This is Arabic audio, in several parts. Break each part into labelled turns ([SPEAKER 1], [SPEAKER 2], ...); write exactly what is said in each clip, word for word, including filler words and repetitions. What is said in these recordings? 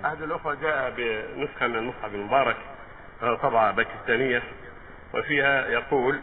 [SPEAKER 1] أحد الأخوة جاء بنسخة من المصحف المبارك طبعة باكستانية، وفيها يقول: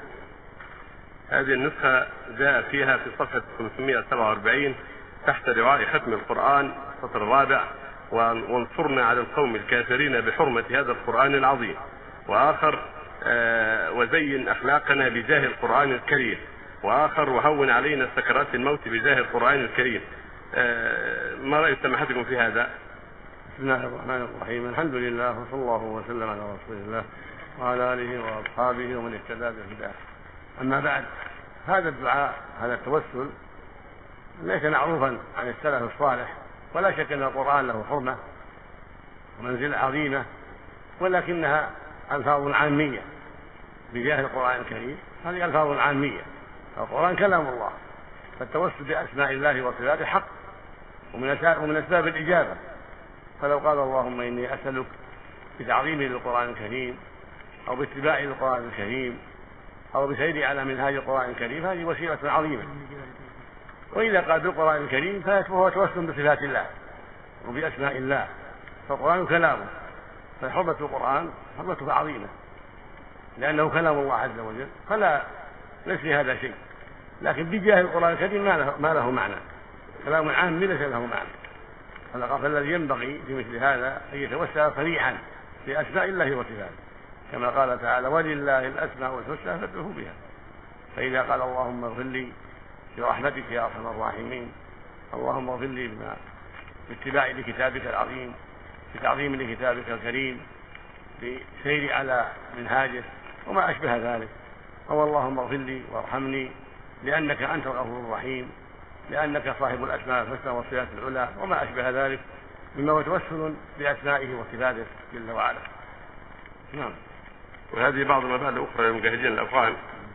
[SPEAKER 1] هذه النسخة جاء فيها في صفحة خمسمائة وسبعة وأربعين تحت رعاء ختم القرآن السطر الرابع: وانصرنا على القوم الكافرين بحرمة هذا القرآن العظيم. وآخر: آه وزين أخلاقنا بجاه القرآن الكريم. وآخر: وهون علينا سكرات الموت بجاه القرآن الكريم. آه ما رأي سماحتكم في هذا؟
[SPEAKER 2] بسم الله الرحمن الرحيم. الحمد لله وصلى الله وسلم على رسول الله وعلى آله وأصحابه ومن اهتدى بهداه. أما بعد، هذا الدعاء، هذا التوسل ليس معروفا عن السلف الصالح، ولا شك أن القرآن له حرمة ومنزلة عظيمة، ولكنها ألفاظ عامية بجاه القرآن الكريم. هذه ألفاظ عامية، القرآن كلام الله، فالتوسل بأسماء الله وصفاته حق ومن أسباب الإجابة. فلو قال: اللهم إني أسألك بتعظيمي للقرآن الكريم، أو باتباعي للقرآن الكريم، أو بسيري على منهاج القرآن الكريم، هذه وسيلة عظيمة. وإذا قال بالقرآن الكريم فهو توسل بصفات الله وبأسماء الله، فالقرآن كلامه، فحرمة القرآن حرمته عظيمة لأنه كلام الله عز وجل، فلا ليس في هذا شيء. لكن بجاه القرآن الكريم ما له, ما له معنى، كلام عام ليس له معنى. فالذي ينبغي في مثل هذا أن يتوسل صريحا بأسماء الله وصفاته، كما قال تعالى: ولله الأسماء الحسنى فادعوه بها. فإذا قال: اللهم اغفر لي برحمتك يا أرحم الراحمين، اللهم اغفر لي بما باتباع لكتابك العظيم، بتعظيم لكتابك الكريم، بسير على منهاجه وما أشبه ذلك، أو اللهم اغفر لي وارحمني لأنك أنت الغفور الرحيم، لأنك صاحب الأسماء الحسنى والصفات العلى، وما أشبه ذلك مما هو توسل بأسمائه وصفاته جل وعلا. نعم.
[SPEAKER 1] وهذه بعض المبادئ الأخرى للمجاهدين الأفغان.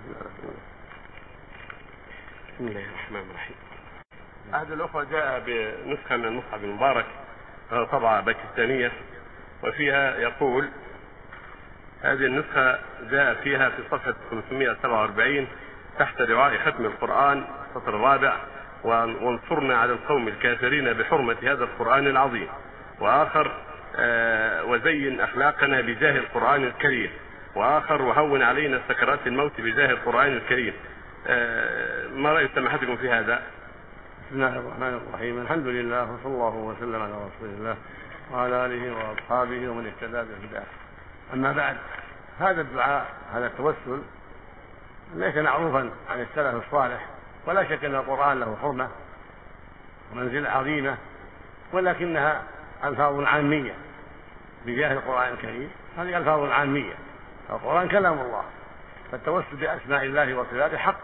[SPEAKER 1] بسم الله الرحمن الرحيم. أحد الأخوة جاء بنسخة من المصحف المبارك طبعة باكستانية، وفيها يقول: هذه النسخة جاء فيها في صفحة خمسمائة وسبعة وأربعين تحت رعاء ختم القرآن السطر الرابع: وانصرنا على القوم الكافرين بحرمة هذا القرآن العظيم. وآخر: آه وزين أخلاقنا بجاه القرآن الكريم. وآخر: وهون علينا سكرات الموت بجاه القرآن الكريم. آه ما رأي سماحتكم في هذا؟
[SPEAKER 2] بسم الله الرحمن الرحيم. الحمد لله وصلى الله وسلم على رسول الله وعلى آله وأصحابه ومن اهتدى بهداه. أما بعد، هذا الدعاء، هذا التوسل ليس معروفا عن السلف الصالح، ولا شك أن القرآن له حرمة ومنزلة عظيمة، ولكنها ألفاظ عامية بجاه القرآن الكريم. هذه ألفاظ عامية، القرآن كلام الله، فالتوسل بأسماء الله وصفاته حق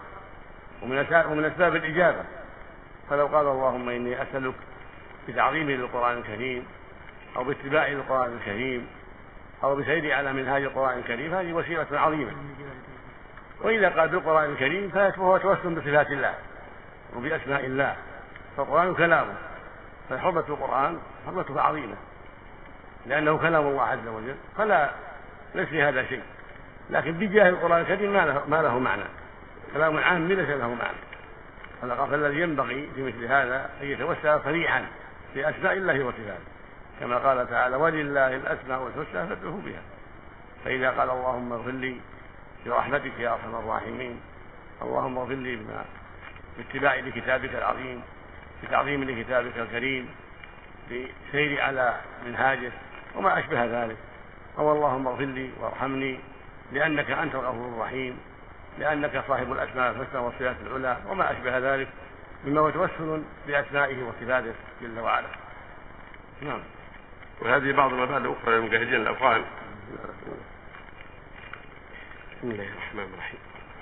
[SPEAKER 2] ومن أسباب الإجابة. فلو قال: اللهم إني أسألك بتعظيمي للقرآن الكريم، أو باتباعي للقرآن الكريم، أو بسيري على منهاج القرآن الكريم، هذه وسيلة عظيمة. وإذا قال بالقرآن الكريم فهو توسل بصفات الله وبأسماء الله، فالقرآن كلامه، فحرمة القرآن حرمته عظيمة لأنه كلام الله عز وجل، فلا ليس في هذا شيء. لكن بجاه القرآن الكريم ما له, ما له معنى، كلام عام ليس له معنى. فالذي ينبغي في مثل هذا أن يتوسل صريحا بأسماء الله وصفاته، كما قال تعالى: ولله الأسماء الحسنى فادعوه بها. فإذا قال: اللهم اغفر لي برحمتك يا أرحم الراحمين، اللهم اغفر لي بما باتباع لكتابك العظيم، بتعظيم لكتابك الكريم، بسير على منهاجه وما أشبه ذلك، أو اللهم اغفر لي وارحمني لأنك أنت الغفور الرحيم، لأنك صاحب الأسماء الحسنى والصفات العلى، وما أشبه ذلك مما هو توسل بأسمائه وصفاته جل وعلا. نعم.
[SPEAKER 1] وهذه بعض المبادئ الأخرى للمجاهدين الأفغان. بسم الله الرحمن الرحيم.